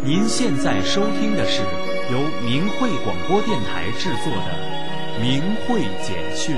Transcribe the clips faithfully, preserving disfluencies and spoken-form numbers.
您现在收听的是由明慧广播电台制作的《明慧简讯》。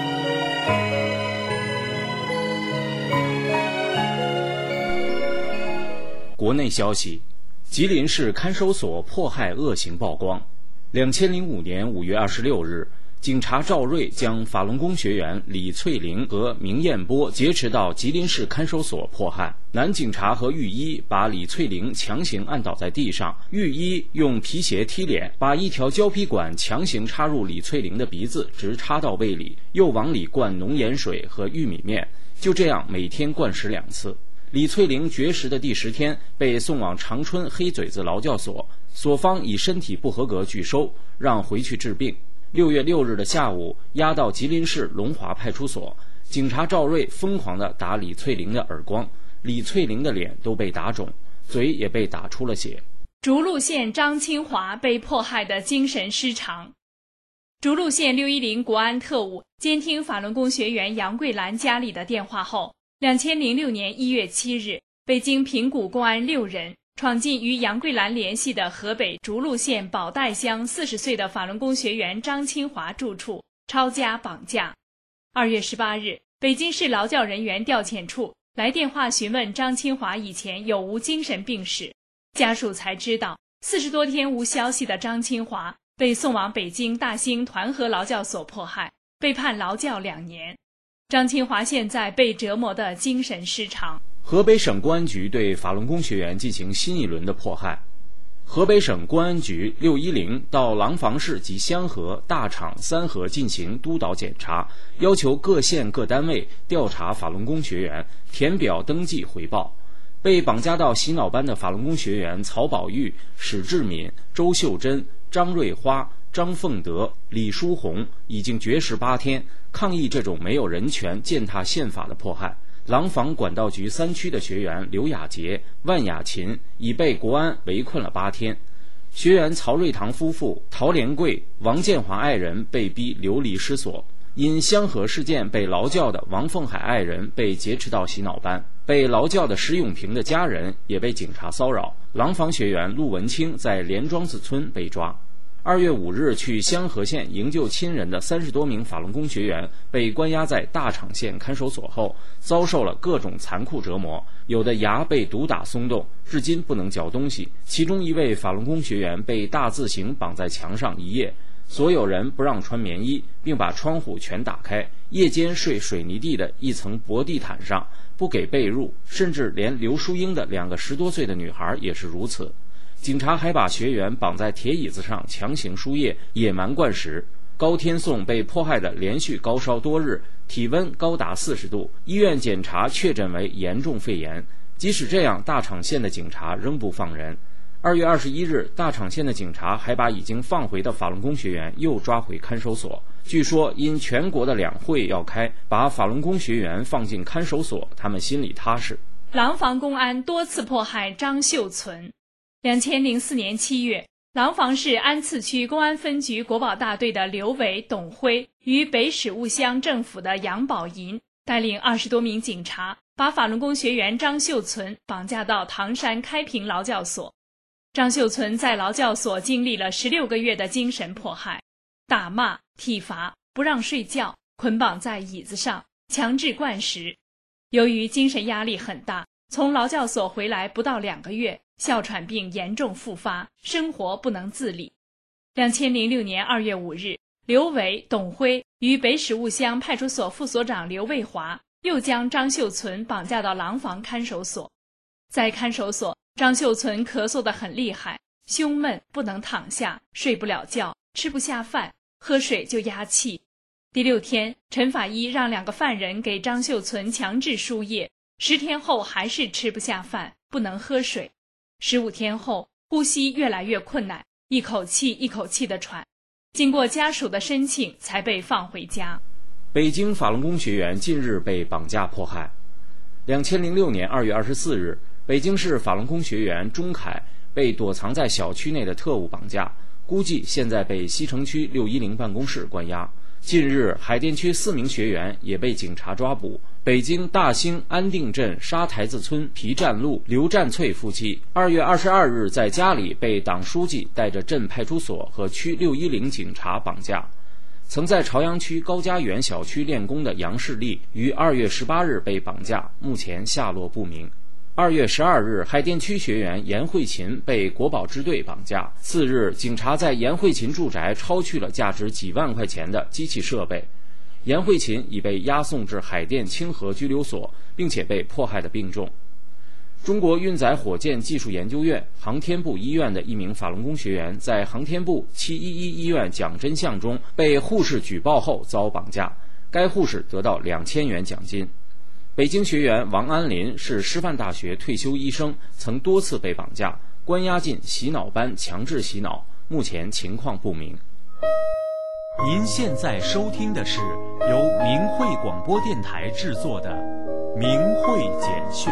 国内消息：吉林市看守所迫害恶行曝光。两千零五年五月二十六日，警察赵瑞将法轮功学员李翠玲和明艳波劫持到吉林市看守所迫害。男警察和狱医把李翠玲强行按倒在地上，狱医用皮鞋踢脸，把一条胶皮管强行插入李翠玲的鼻子，直插到胃里，又往里灌浓盐水和玉米面，就这样每天灌食两次。李翠玲绝食的第十天，被送往长春黑嘴子劳教所，所方以身体不合格拒收，让回去治病。六月六日的下午，押到吉林市龙华派出所，警察赵瑞疯狂地打李翠玲的耳光，李翠玲的脸都被打肿，嘴也被打出了血。 涿鹿县张清华被迫害的精神失常。涿鹿县六一零国安特务监听法轮功学员杨桂兰家里的电话后，两千零六年一月七日，北京平谷公安六人闯进与杨桂兰联系的河北涿鹿县宝岱乡四十岁的法轮功学员张清华住处，抄家绑架。二月十八日，北京市劳教人员调遣处来电话询问张清华以前有无精神病史，家属才知道，四十多天无消息的张清华被送往北京大兴团河劳教所迫害，被判劳教两年。张清华现在被折磨的精神失常。 河北省公安局对法轮功学员进行新一轮的迫害。河北省公安局六一零到廊坊市及香河、大厂、三河进行督导检查，要求各县各单位调查法轮功学员，填表登记回报。被绑架到洗脑班的法轮功学员曹宝玉、史志敏、周秀珍、张瑞花、张凤德、李书红已经绝食八天，抗议这种没有人权、践踏宪法的迫害。廊坊管道局三区的学员刘雅杰、万雅琴已被国安围困了八天。学员曹瑞堂夫妇、陶连贵、王建华爱人被逼流离失所。因香河事件被劳教的王凤海爱人被劫持到洗脑班，被劳教的石永平的家人也被警察骚扰。廊坊学员陆文清在连庄子村被抓。二月五日去香河县营救亲人的三十多名法轮功学员被关押在大厂县看守所后，遭受了各种残酷折磨，有的牙被毒打松动，至今不能嚼东西。其中一位法轮功学员被大字形绑在墙上一夜，所有人不让穿棉衣，并把窗户全打开，夜间睡水泥地的一层薄地毯上，不给被褥，甚至连刘淑英的两个十多岁的女孩也是如此。警察还把学员绑在铁椅子上强行输液，野蛮灌食。高天颂被迫害的连续高烧多日，体温高达四十度，医院检查确诊为严重肺炎。即使这样，大厂县的警察仍不放人。二月二十一日，大厂县的警察还把已经放回的法轮功学员又抓回看守所。据说因全国的两会要开，把法轮功学员放进看守所，他们心里踏实。 廊坊公安多次迫害张秀存。两千零四年七月，廊坊市安次区公安分局国保大队的刘伟、董辉与北史务乡政府的杨宝银带领二十多名警察，把法轮功学员张秀存绑架到唐山开平劳教所。张秀存在劳教所经历了十六个月的精神迫害，打骂、体罚，不让睡觉，捆绑在椅子上，强制灌食。由于精神压力很大，从劳教所回来不到两个月，哮喘病严重复发，生活不能自理。两千零六年二月五日，刘伟、董辉与北史务乡派出所副所长刘卫华又将张秀存绑架到廊坊看守所。在看守所，张秀存咳嗽得很厉害，胸闷，不能躺下，睡不了觉，吃不下饭，喝水就压气。第六天，陈法医让两个犯人给张秀存强制输液，十天后还是吃不下饭，不能喝水。十五天后，呼吸越来越困难，一口气一口气地喘，经过家属的申请才被放回家。 北京法轮功学员近日被绑架迫害。两千零六年二月二十四日，北京市法轮功学员钟凯被躲藏在小区内的特务绑架，估计现在被西城区六一零办公室关押。近日，海淀区四名学员也被警察抓捕， 北京大兴安定镇沙台子村皮占路刘占翠夫妻二月二十二日在家里被党书记带着镇派出所和区六一零警察绑架。曾在朝阳区高家园小区练功的杨世立于二月十八日被绑架，目前下落不明。二月十二日，海淀区学员严慧琴被国保支队绑架。次日，警察在严慧琴住宅抄去了价值几万块钱的机器设备。严慧琴已被押送至海淀清河拘留所，并且被迫害的病重。中国运载火箭技术研究院航天部医院的一名法轮功学员在航天部七一一医院讲真相中被护士举报后遭绑架，该护士得到两千元奖金。北京学员王安林是师范大学退休医生，曾多次被绑架，关押进洗脑班强制洗脑，目前情况不明。 您现在收听的是由明慧广播电台制作的《明慧简讯》。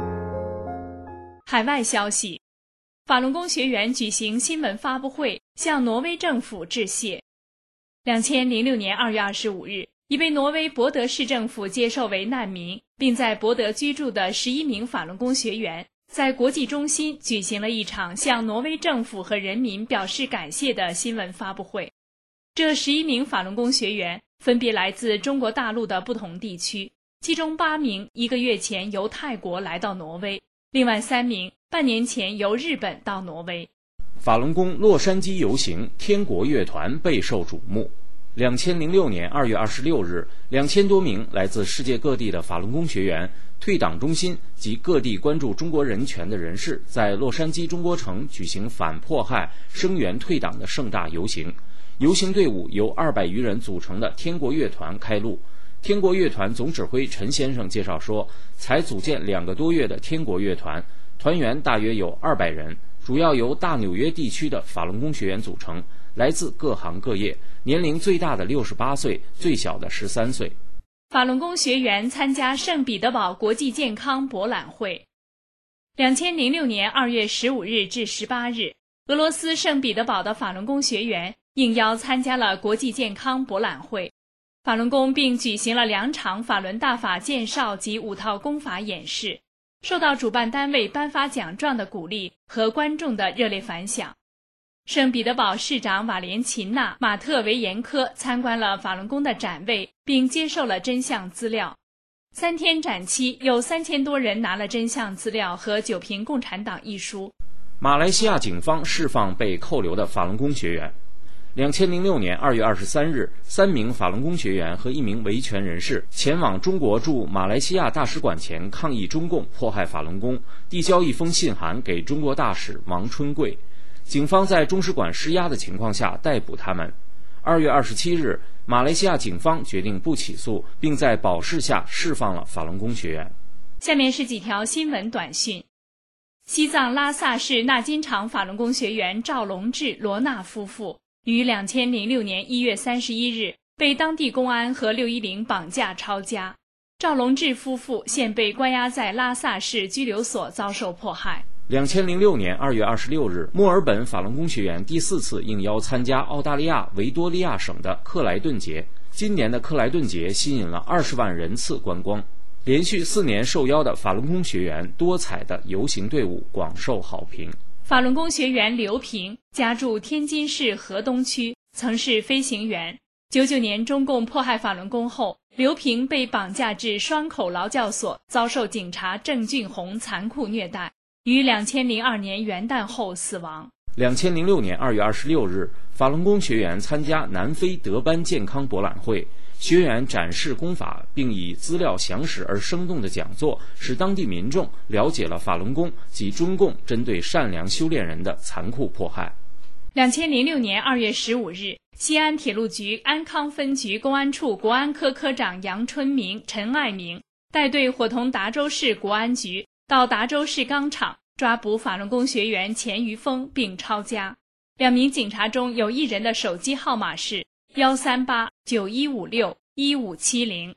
海外消息，法轮功学员举行新闻发布会，向挪威政府致谢。两千零六年二月二十五日，已被挪威博德市政府接受为难民，并在博德居住的十一名法轮功学员，在国际中心举行了一场向挪威政府和人民表示感谢的新闻发布会。这十一名法轮功学员分别来自中国大陆的不同地区，其中八名一个月前由泰国来到挪威，另外三名半年前由日本到挪威。 法轮功洛杉矶游行天国乐团备受瞩目。两千零六年二月二十六日，两千多名来自世界各地的法轮功学员、退党中心及各地关注中国人权的人士，在洛杉矶中国城举行反迫害、声援退党的盛大游行。游行队伍由二百余人组成的天国乐团开路。天国乐团总指挥陈先生介绍说，才组建两个多月的天国乐团，团员大约有二百人，主要由大纽约地区的法轮功学员组成，来自各行各业，年龄最大的六十八岁，最小的十三岁。 法轮功学员参加圣彼得堡国际健康博览会。两千零六年二月十五日至十八日，俄罗斯圣彼得堡的法轮功学员应邀参加了国际健康博览会。法轮功并举行了两场法轮大法介绍及五套功法演示，受到主办单位颁发奖状的鼓励和观众的热烈反响。圣彼得堡市长瓦连琴娜·马特维延科参观了法轮功的展位，并接受了真相资料。三天展期，有三千多人拿了真相资料和《九评共产党》一书。 马来西亚警方释放被扣留的法轮功学员。两千零六年二月二十三日，三名法轮功学员和一名维权人士前往中国驻马来西亚大使馆前抗议中共迫害法轮功，递交一封信函给中国大使王春贵。警方在中使馆施压的情况下逮捕他们。二月二十七日，马来西亚警方决定不起诉，并在保释下释放了法轮功学员。 下面是几条新闻短讯。西藏拉萨市纳金场法轮功学员赵龙志、罗娜夫妇于两千零六年一月三十一日被当地公安和六一零绑架抄家。赵龙志夫妇现被关押在拉萨市拘留所遭受迫害。 两千零六年二月二十六日，墨尔本法轮功学员第四次应邀参加澳大利亚维多利亚省的克莱顿节。今年的克莱顿节吸引了二十万人次观光。连续四年受邀的法轮功学员多彩的游行队伍广受好评。 法轮功学员刘平家住天津市河东区，曾是飞行员。九九年中共迫害法轮功后，刘平被绑架至双口劳教所，遭受警察郑俊宏残酷虐待，于两千零二年元旦后死亡。 两千零六年二月二十六日，法轮功学员参加南非德班健康博览会，学员展示功法，并以资料详实而生动的讲座，使当地民众了解了法轮功及中共针对善良修炼人的残酷迫害。 两千零六年二月十五日，西安铁路局安康分局公安处国安科科长杨春明、陈爱明带队伙同达州市国安局到达州市钢厂抓捕法轮功学员钱于峰并抄家。两名警察中有一人的手机号码是幺三八九一五六一五七零。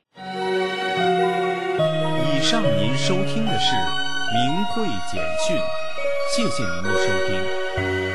以上您收听的是明慧简讯，谢谢您的收听。